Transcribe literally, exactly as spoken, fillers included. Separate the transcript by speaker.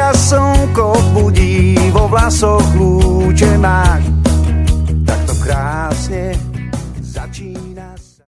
Speaker 1: ťa slnko budí, vo vlasoch lúče máš, takto krásne